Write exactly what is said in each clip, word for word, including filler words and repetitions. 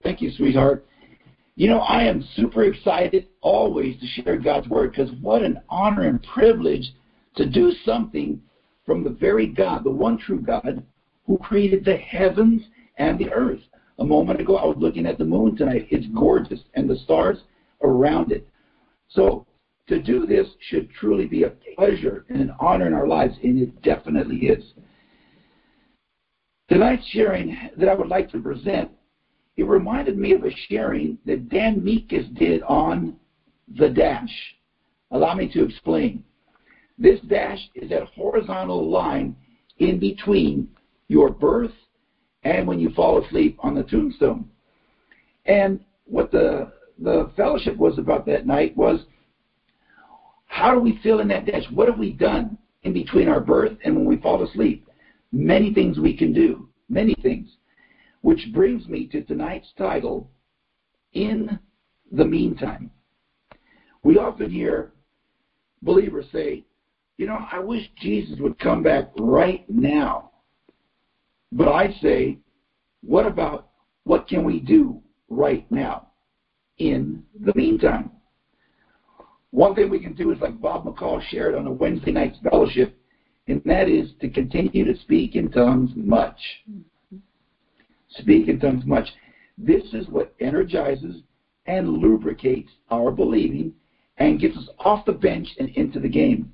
Thank you, sweetheart. You know, I am super excited always to share God's Word, because what an honor and privilege to do something from the very God, the one true God, who created the heavens and the earth. A moment ago, I was looking at the moon tonight. It's gorgeous, and the stars around it. So to do this should truly be a pleasure and an honor in our lives, and it definitely is. Tonight's sharing that I would like to present, it reminded me of a sharing that Dan Meekus did on the dash. Allow me to explain. This dash is that horizontal line in between your birth and when you fall asleep on the tombstone. And what the, the fellowship was about that night was, how do we feel in that dash? What have we done in between our birth and when we fall asleep? Many things we can do, many things. Which brings me to tonight's title, In the Meantime. We often hear believers say, you know, I wish Jesus would come back right now. But I say, what about what can we do right now in the meantime? One thing we can do is like Bob McCall shared on a Wednesday night's fellowship, and that is to continue to speak in tongues much. Speak in tongues much. This is what energizes and lubricates our believing and gets us off the bench and into the game.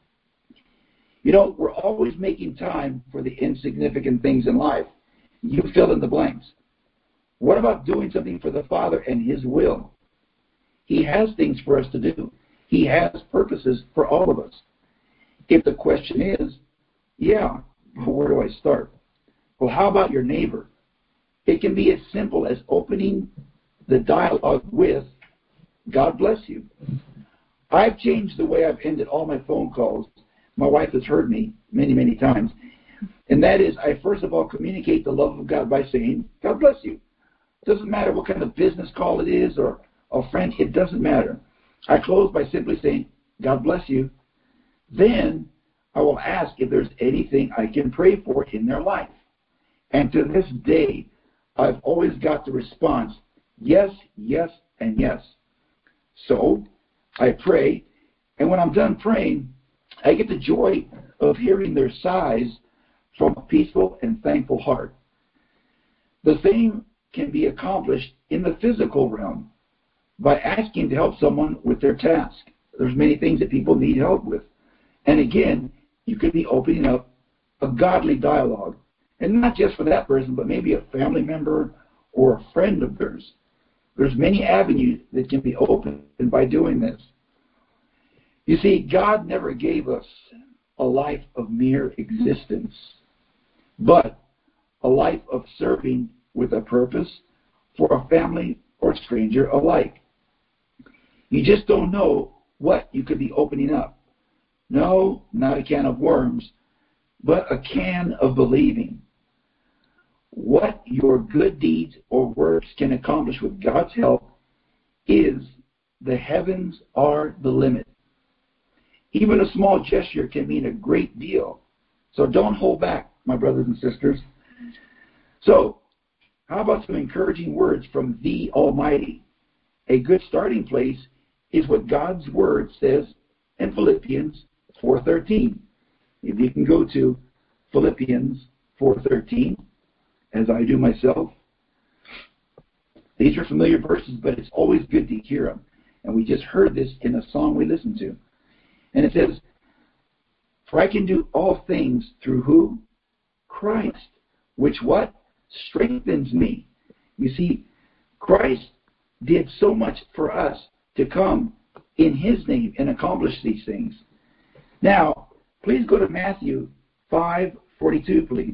You know, we're always making time for the insignificant things in life. You fill in the blanks. What about doing something for the Father and His will? He has things for us to do. He has purposes for all of us. If the question is, yeah, well, where do I start? Well, how about your neighbor? It can be as simple as opening the dialogue with, God bless you. I've changed the way I've ended all my phone calls. My wife has heard me many, many times. And that is, I first of all communicate the love of God by saying, God bless you. It doesn't matter what kind of business call it is or a friend, it doesn't matter. I close by simply saying, God bless you. Then I will ask if there's anything I can pray for in their life. And to this day, I've always got the response, yes, yes, and yes. So I pray, and when I'm done praying, I get the joy of hearing their sighs from a peaceful and thankful heart. The same can be accomplished in the physical realm by asking to help someone with their task. There's many things that people need help with. And again, you could be opening up a godly dialogue. And not just for that person, but maybe a family member or a friend of theirs. There's many avenues that can be opened by doing this. You see, God never gave us a life of mere existence, but a life of serving with a purpose for a family or stranger alike. You just don't know what you could be opening up. No, not a can of worms, but a can of believing. What your good deeds or works can accomplish with God's help is the heavens are the limit. Even a small gesture can mean a great deal. So don't hold back, my brothers and sisters. So, how about some encouraging words from the Almighty? A good starting place is what God's Word says in Philippians four thirteen. If you can go to Philippians four thirteen, as I do myself. These are familiar verses, but it's always good to hear them. And we just heard this in a song we listened to. And it says, for I can do all things through who? Christ. Which what? Strengthens me. You see, Christ did so much for us to come in His name and accomplish these things. Now, please go to Matthew five forty-two, please.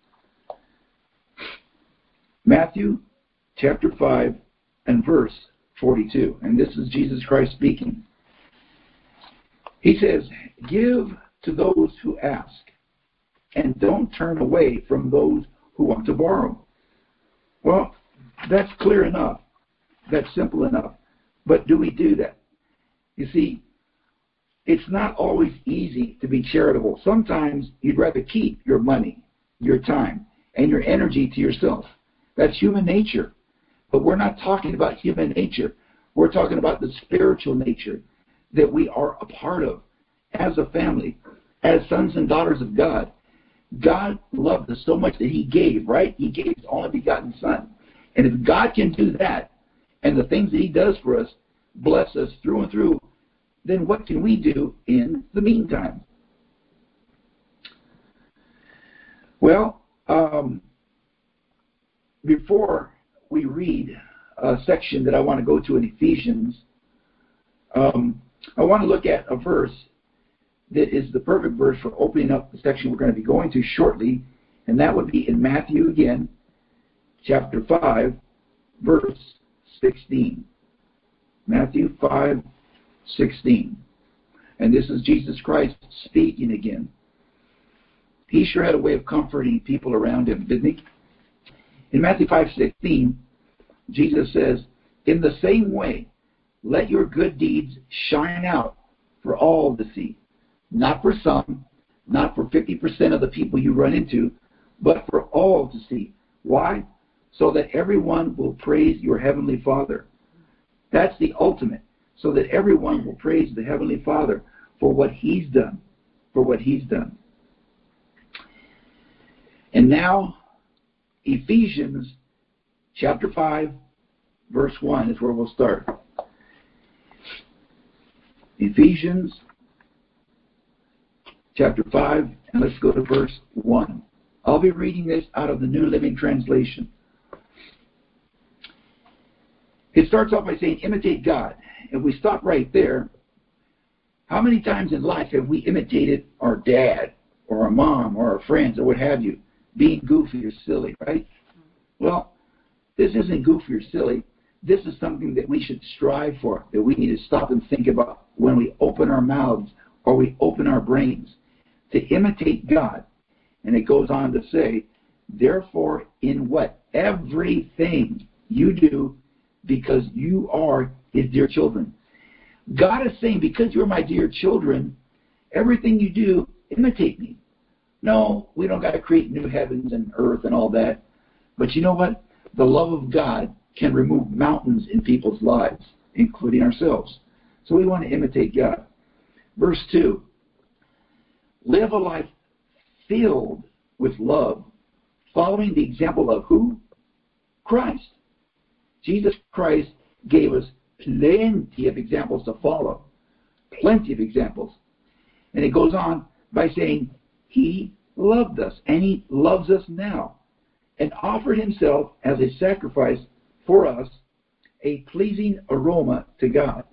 Matthew chapter five and verse forty-two. And this is Jesus Christ speaking. He says, give to those who ask, and don't turn away from those who want to borrow. Well, that's clear enough. That's simple enough. But do we do that? You see, it's not always easy to be charitable. Sometimes you'd rather keep your money, your time, and your energy to yourself. That's human nature. But we're not talking about human nature. We're talking about the spiritual nature that we are a part of as a family, as sons and daughters of God. God loved us so much that he gave, right? He gave his only begotten Son. And if God can do that, and the things that he does for us, bless us through and through, then what can we do in the meantime? Well, um, before we read a section that I want to go to in Ephesians, um, I want to look at a verse that is the perfect verse for opening up the section we're going to be going to shortly, and that would be in Matthew again, chapter five, verse sixteen. Matthew five, sixteen. And this is Jesus Christ speaking again. He sure had a way of comforting people around him, didn't he? In Matthew five, sixteen, Jesus says, "In the same way, let your good deeds shine out for all to see. Not for some, not for fifty percent of the people you run into, but for all to see." Why? So that everyone will praise your heavenly Father. That's the ultimate. So that everyone will praise the heavenly Father for what he's done. For what he's done. And now, Ephesians chapter five, verse one is where we'll start. Ephesians chapter five, and let's go to verse one. I'll be reading this out of the New Living Translation. It starts off by saying, imitate God. If we stop right there, how many times in life have we imitated our dad or our mom or our friends or what have you, being goofy or silly, right? Well, this isn't goofy or silly. This is something that we should strive for, that we need to stop and think about when we open our mouths or we open our brains, to imitate God. And it goes on to say, therefore, in what? Everything you do, because you are his dear children. God is saying, because you're my dear children, everything you do, imitate me. No, we don't got to create new heavens and earth and all that. But you know what? The love of God can remove mountains in people's lives, including ourselves. So we want to imitate God. Verse two, live a life filled with love, following the example of who? Christ. Jesus Christ gave us plenty of examples to follow. Plenty of examples. And it goes on by saying, he loved us, and he loves us now, and offered himself as a sacrifice for us, a pleasing aroma to God.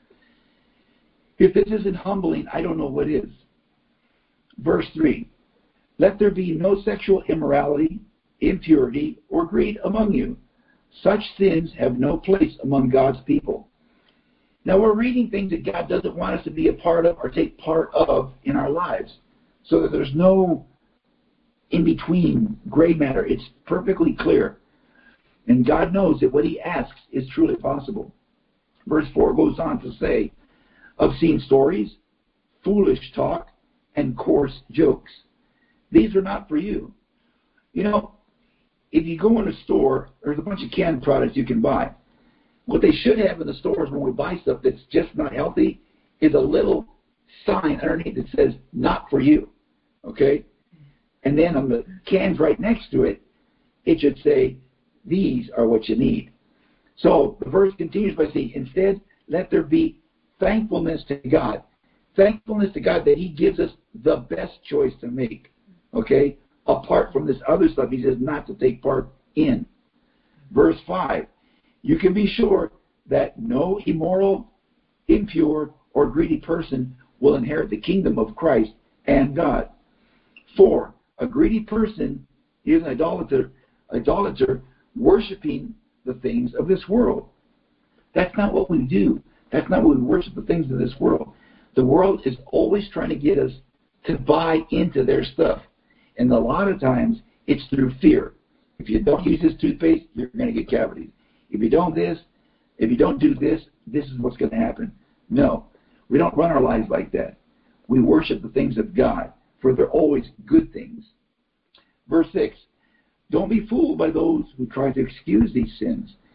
If this isn't humbling, I don't know what is. Verse three, let there be no sexual immorality, impurity, or greed among you. Such sins have no place among God's people. Now we're reading things that God doesn't want us to be a part of or take part of in our lives, so that there's no in-between gray matter. It's perfectly clear. And God knows that what he asks is truly possible. Verse four goes on to say, obscene stories, foolish talk, and coarse jokes. These are not for you. You know, if you go in a store, there's a bunch of canned products you can buy. What they should have in the stores when we buy stuff that's just not healthy is a little sign underneath that says, not for you. Okay? And then on the cans right next to it, it should say, these are what you need. So the verse continues by saying, instead, let there be thankfulness to God. Thankfulness to God that he gives us the best choice to make. Okay? Apart from this other stuff he says not to take part in. Verse five, you can be sure that no immoral, impure, or greedy person will inherit the kingdom of Christ and God. Four, a greedy person is an idolater, idolater worshiping the things of this world. That's not what we do. That's not what we worship, the things of this world. The world is always trying to get us to buy into their stuff. And a lot of times, it's through fear. If you don't use this toothpaste, you're going to get cavities. If you don't this, if you don't do this, this is what's going to happen. No, we don't run our lives like that. We worship the things of God, for they're always good things. Verse six, don't be fooled by those who try to excuse these sins.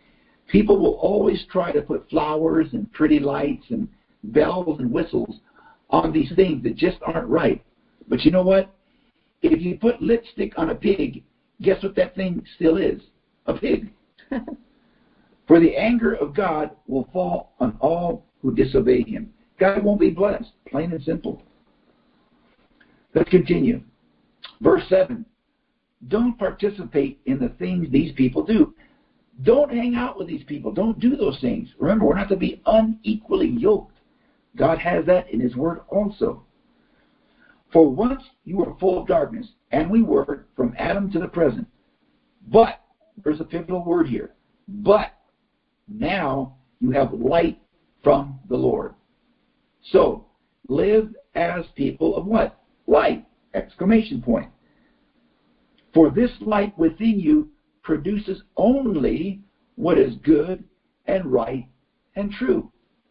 People will always try to put flowers and pretty lights and bells and whistles on these things that just aren't right. But you know what? If you put lipstick on a pig, guess what that thing still is? A pig. For the anger of God will fall on all who disobey him. God won't be blessed, plain and simple. Let's continue. Verse seven. Don't participate in the things these people do. Don't hang out with these people. Don't do those things. Remember, we're not to be unequally yoked. God has that in his word also. For once you were full of darkness, and we were from Adam to the present. But, there's a pivotal word here, but now you have light from the Lord. So, live as people of what? Light! Exclamation point. For this light within you produces only what is good and right and true.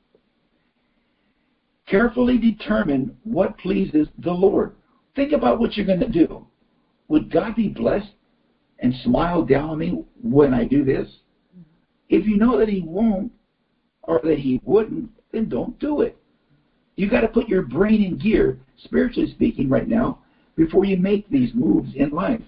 Carefully determine what pleases the Lord. Think about what you're going to do. Would God be blessed and smile down on me when I do this? If you know that he won't or that he wouldn't, then don't do it. You got to put your brain in gear, spiritually speaking, right now, before you make these moves in life.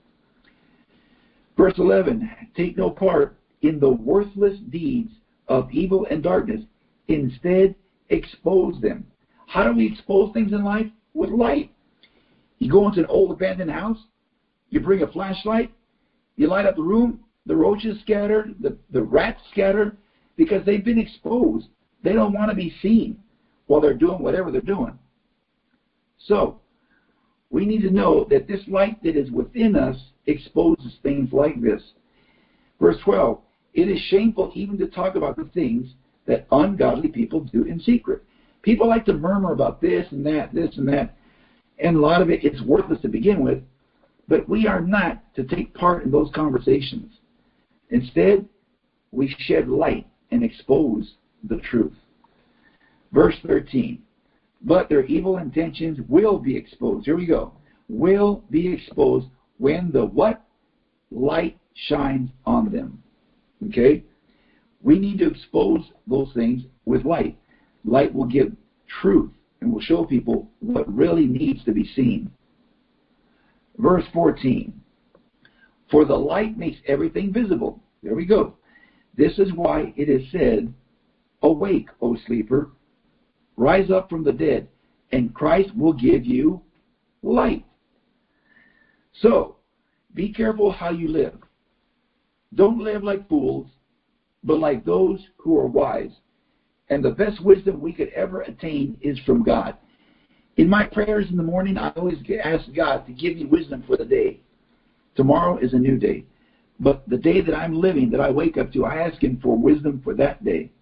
Verse eleven, take no part in the worthless deeds of evil and darkness. Instead, expose them. How do we expose things in life? With light. You go into an old abandoned house, you bring a flashlight, you light up the room, the roaches scatter, the, the rats scatter, because they've been exposed. They don't want to be seen while they're doing whatever they're doing. So, we need to know that this light that is within us exposes things like this. Verse twelve, it is shameful even to talk about the things that ungodly people do in secret. People like to murmur about this and that, this and that, and a lot of it is worthless to begin with, but we are not to take part in those conversations. Instead, we shed light and expose the truth. Verse thirteen, but their evil intentions will be exposed. Here we go. Will be exposed when the what? Light shines on them. Okay? We need to expose those things with light. Light will give truth and will show people what really needs to be seen. Verse fourteen. For the light makes everything visible. There we go. This is why it is said, awake, O sleeper, rise up from the dead, and Christ will give you light. So, be careful how you live. Don't live like fools, but like those who are wise. And the best wisdom we could ever attain is from God. In my prayers in the morning, I always ask God to give me wisdom for the day. Tomorrow is a new day. But the day that I'm living, that I wake up to, I ask him for wisdom for that day.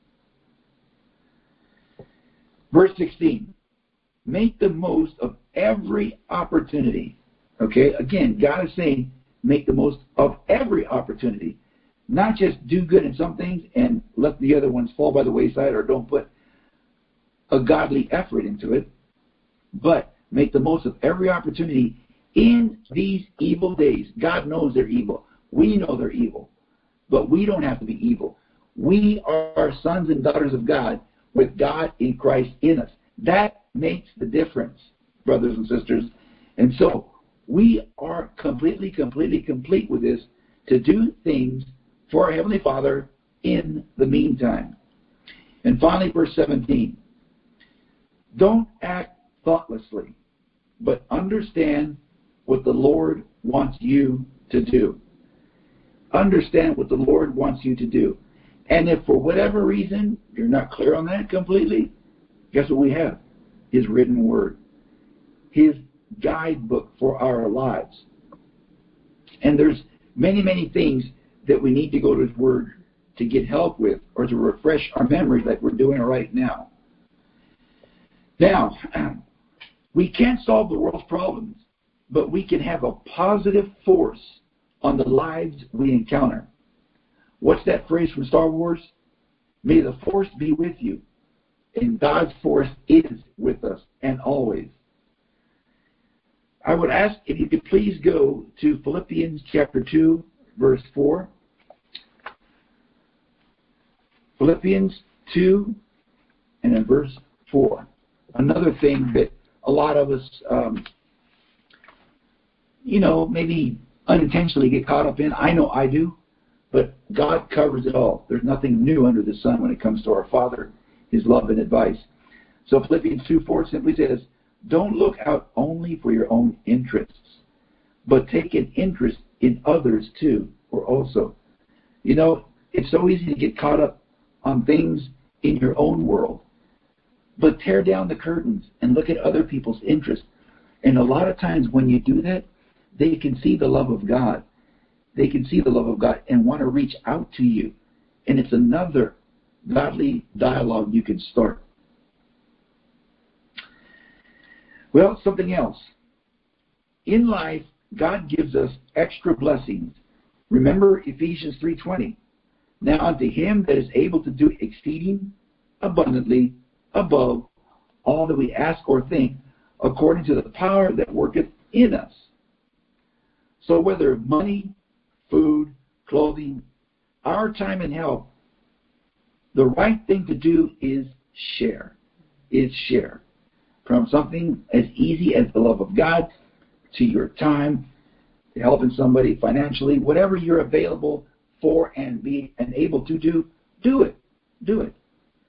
Verse sixteen. Make the most of every opportunity. Okay, again, God is saying, make the most of every opportunity. Not just do good in some things and let the other ones fall by the wayside, or don't put a godly effort into it. But make the most of every opportunity in these evil days. God knows they're evil. We know they're evil. But we don't have to be evil. We are sons and daughters of God with God in Christ in us. That makes the difference, brothers and sisters. And so we are completely, completely complete with this to do things for our Heavenly Father in the meantime. And finally, verse seventeen. Don't act thoughtlessly, but understand what the Lord wants you to do. Understand what the Lord wants you to do. And if for whatever reason you're not clear on that completely, guess what we have? His written word. His guidebook for our lives. And there's many, many things that we need to go to his word to get help with, or to refresh our memories like we're doing right now. Now, we can't solve the world's problems, but we can have a positive force on the lives we encounter. What's that phrase from Star Wars? May the force be with you. And God's force is with us, and always. I would ask if you could please go to Philippians chapter two, verse four. Philippians two and in verse four. Another thing that a lot of us, um, you know, maybe unintentionally get caught up in. I know I do, but God covers it all. There's nothing new under the sun when it comes to our Father, His love and advice. So Philippians two four simply says, don't look out only for your own interests, but take an interest in others too, or also. You know, it's so easy to get caught up on things in your own world, but tear down the curtains and look at other people's interests. And a lot of times when you do that, they can see the love of God. They can see the love of God and want to reach out to you. And it's another godly dialogue you can start. Well, something else. In life, God gives us extra blessings. Remember Ephesians three twenty. Now unto him that is able to do exceeding abundantly above all that we ask or think, according to the power that worketh in us. So whether money, food, clothing, our time and help, the right thing to do is share. Is share. From something as easy as the love of God to your time, to helping somebody financially, whatever you're available for and be and able to do, do it. Do it.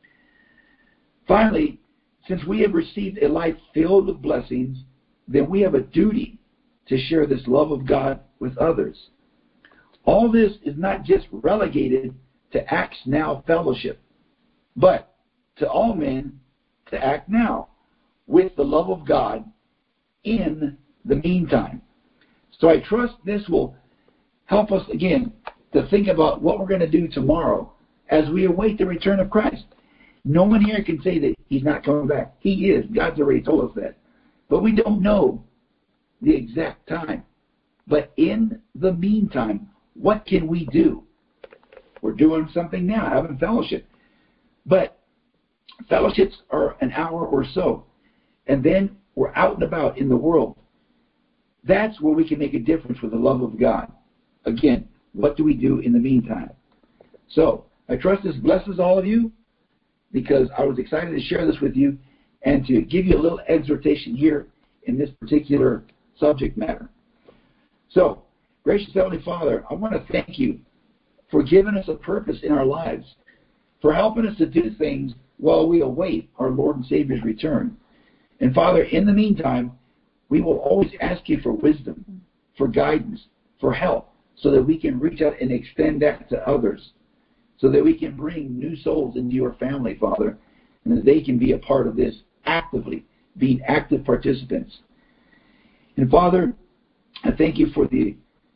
Finally, since we have received a life filled with blessings, then we have a duty to share this love of God with others. All this is not just relegated to Acts Now fellowship, but to all men to act now with the love of God in the meantime. So I trust this will help us, again, to think about what we're going to do tomorrow as we await the return of Christ. No one here can say that he's not coming back. He is. God's already told us that. But we don't know the exact time. But in the meantime, what can we do? We're doing something now, having fellowship. But fellowships are an hour or so. And then we're out and about in the world. That's where we can make a difference with the love of God. Again, what do we do in the meantime? So, I trust this blesses all of you, because I was excited to share this with you and to give you a little exhortation here in this particular subject matter. So, gracious Heavenly Father, I want to thank you for giving us a purpose in our lives, for helping us to do things while we await our Lord and Savior's return. And Father, in the meantime, we will always ask you for wisdom, for guidance, for help, so that we can reach out and extend that to others, so that we can bring new souls into your family, Father, and that they can be a part of this actively, being active participants. And Father, I thank you for the,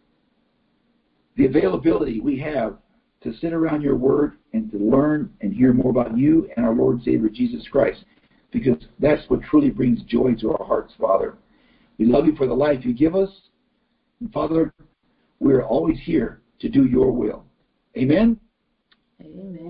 the availability we have to sit around your word and to learn and hear more about you and our Lord and Savior Jesus Christ, because that's what truly brings joy to our hearts, Father. We love you for the life you give us. And Father, we are always here to do your will. Amen? Amen.